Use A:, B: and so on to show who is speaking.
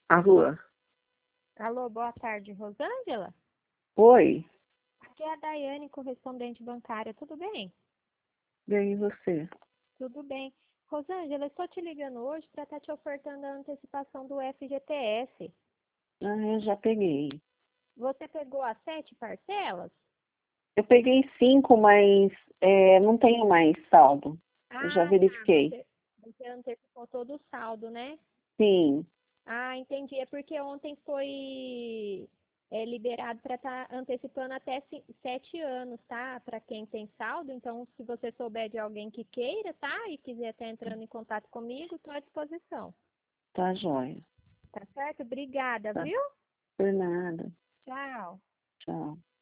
A: Alô?
B: Alô, boa tarde, Rosângela?
A: Oi,
B: Aqui é a Daiane, correspondente bancária, tudo bem?
A: bem, e você?
B: Tudo bem. Rosângela, eu estou te ligando hoje para estar te ofertando a antecipação do FGTS.
A: Ah, eu já peguei.
B: Você pegou as 7 parcelas?
A: Eu peguei 5, mas não tenho mais saldo. Eu já
B: Ah, tá.
A: verifiquei.
B: Você antecipou todo o saldo, né?
A: Sim,
B: Ah, entendi. É porque ontem foi liberado para estar antecipando até 7 anos, tá? Para quem tem saldo. Então, se você souber de alguém que queira, tá? E quiser estar entrando em contato comigo, estou à disposição.
A: tá jóia.
B: Tá certo? Obrigada,
A: Tá.
B: viu?
A: Por nada.
B: Tchau.
A: Tchau.